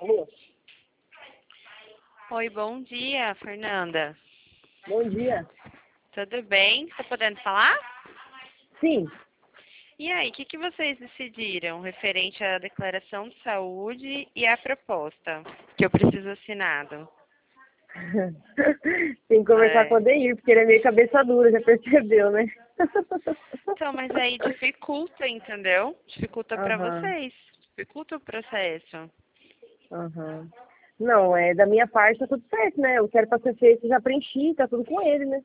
Alô? Oi, bom dia, Fernanda. Bom dia. Tudo bem? Tá podendo falar? Sim. E aí, o que vocês decidiram referente à declaração de saúde e à proposta que eu preciso assinado? Tem que conversar com o É. Adeir, porque ele é meio cabeça dura, já percebeu, né? Então, mas aí dificulta, entendeu? Dificulta pra Aham, vocês. Dificulta o processo. aham. Não, da minha parte tá tudo certo, né? Eu quero pra ser feito, já preenchi, tá tudo com ele, né?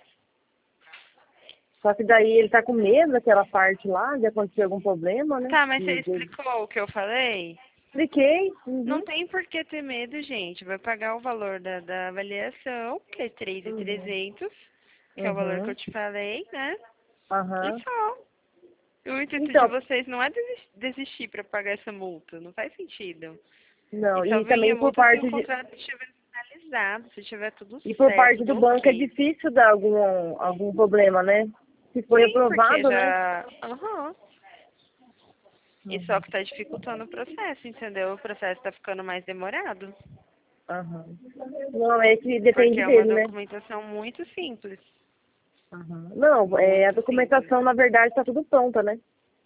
Só que daí ele tá com medo daquela parte lá, de acontecer algum problema, né? Tá, mas você explicou o que eu falei? Expliquei. Não Uhum, tem por que ter medo, gente. Vai pagar o valor da avaliação, que é uhum, 3.300, que é o valor que eu uhum, te falei, né? E aham. só. O intuito de Então, vocês não é desistir para pagar essa multa. Não faz sentido. E não, só e vem a também por multa se o parte de, contrato estiver finalizado, se tiver tudo e por certo, parte do tudo banco é ok. difícil dar algum problema, né? Se foi Sim, porque aprovado, né? já. Aham. E só Uhum. que tá dificultando o processo, entendeu? O processo tá ficando mais demorado. Aham. Não, é que Porque depende é uma dele, né? documentação muito simples. Aham. Não, a Muito simples. documentação, na verdade, está tudo pronta, né?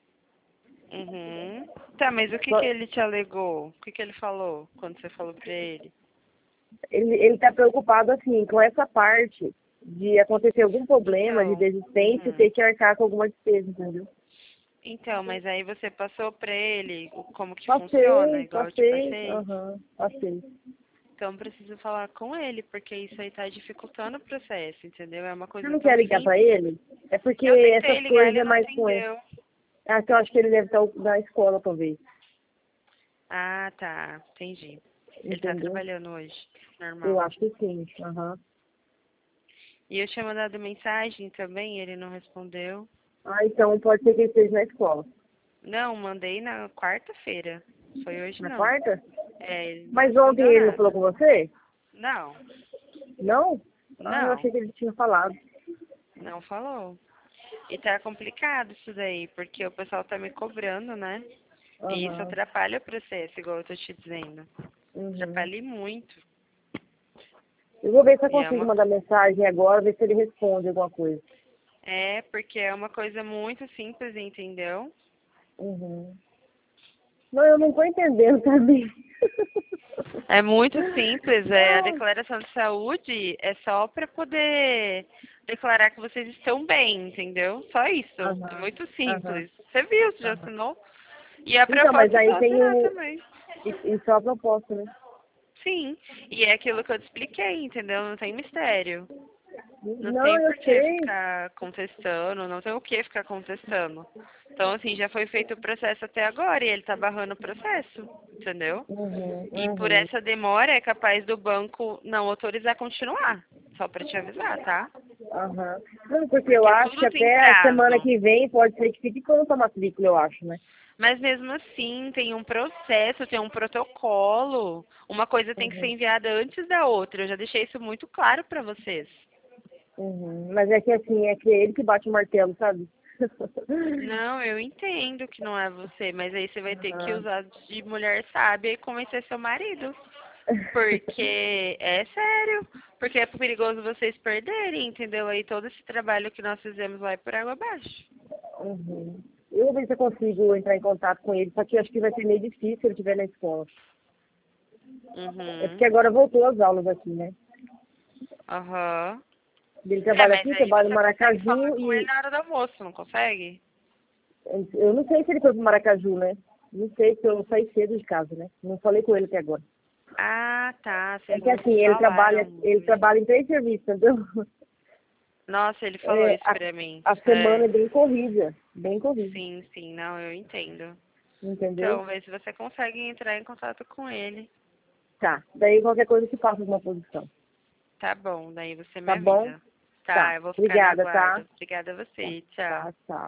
Uhum. Tá, mas o que Só- ele te alegou? O que ele falou quando você falou pra ele? Ele está preocupado, assim, com essa parte de acontecer algum problema de Então, desistência e uhum. ter que arcar com alguma despesa, entendeu? Então, mas aí você passou pra ele como que funciona, Passei, igual eu te passei, passei? aham, passei. Então preciso falar com ele, porque isso aí tá dificultando o processo, entendeu? É uma Você coisa não quer tão ligar para simples. ele? É porque Eu tentei essas ligar, coisas ele é não mais com ele. atendeu. Ah, que eu acho que ele deve estar na escola, talvez. Ah, tá, entendi. Ele tá Entendeu? trabalhando hoje, Eu normal. acho que sim, aham. E eu tinha mandado mensagem também, ele não respondeu. Ah, então pode ser que ele esteja na escola. Não, mandei na quarta-feira. Foi hoje Na não. quarta? É, ele não Mas ontem respondeu ele não falou nada. com você? Não, Não? Ah, eu não, achei que ele tinha falado. não falou. E tá complicado isso daí, porque o pessoal tá me cobrando, né? E isso Aham. atrapalha o processo, igual eu tô te dizendo. Uhum. Atrapalha muito. Eu vou ver se eu E é consigo uma, mandar mensagem agora, ver se ele responde alguma coisa. porque é uma coisa muito simples, entendeu? Uhum. Não, eu não tô entendendo também. É muito simples, a declaração de saúde é só para poder declarar que vocês estão bem, entendeu? Só isso. É Aham. muito Aham. simples. Você viu, você já Aham. assinou? E a Então, mas proposta é aí só tem assinar o. também. Isso é a proposta, né? Sim. E é aquilo que eu te expliquei, entendeu? Não tem mistério. Não Não, tem eu por que sei. ficar contestando, não tem o que ficar contestando. Então, assim, já foi feito o processo até agora e ele tá barrando o processo, entendeu? Uhum, E por uhum. essa demora é capaz do banco não autorizar continuar. Só pra te avisar, tá? Aham. Não, porque eu Porque acho que tudo tem até a semana prazo. que vem pode ser que fique pronta a matrícula, eu acho, né? Mas mesmo assim, tem um processo, tem um protocolo. Uma coisa tem que ser Uhum. enviada antes da outra. Eu já deixei isso muito claro pra vocês. Uhum. Mas é que assim, é que é ele que bate o martelo, sabe? Não, eu entendo que não é você, mas aí você vai ter que Aham. usar de mulher sábia e convencer seu marido. Porque é sério. Porque é perigoso vocês perderem, entendeu? Aí todo esse trabalho que nós fizemos vai por água abaixo. Uhum. Eu vou ver se eu consigo entrar em contato com ele, só que eu acho que vai ser meio difícil se ele estiver na escola. É porque Uhum. agora voltou as aulas aqui, né? Aham. Ele É, trabalha mas aqui, aí trabalha no você consegue falar Maracaju com ele e na hora do almoço, não consegue? eu não sei se ele foi pro Maracaju, né? Não sei se eu saí cedo de casa, né? Não falei com ele até agora. Ah, tá. É Vocês que não assim, se falaram ele muito. trabalha em 3 serviços, entendeu? Nossa, ele falou É, isso pra mim. a semana É. é bem corrida, bem corrida, Sim, sim, não, eu entendo. entendeu? Então, vê se você consegue entrar em contato com ele. Tá, daí qualquer coisa que passa uma posição. Tá bom, daí você me Tá bom? avisa. Tá, Tá, eu vou ficar no obrigada, tá? aguardo. Obrigada a Tá, você. Tchau. tá, tchau.